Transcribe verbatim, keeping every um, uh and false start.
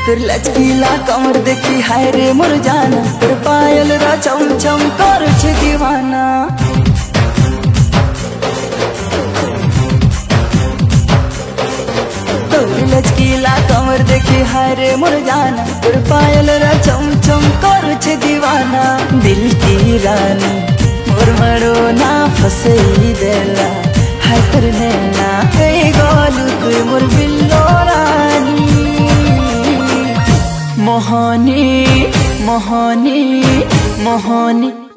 तोर लचकीला कमर देखी हाय रे मोर जाना, तोर पायल रा चम चम कर छे दीवाना। तोर लचकीला कमर देखी हाय रे मोर जाना, तोर पायल रा चम चम कर छे दीवाना। दिल की रानी मोर मरो ना फसई देला, हाय तोर नैना ए गोलू तू मोर बिल्लो रानी। मोहनी मोहनी मोहनी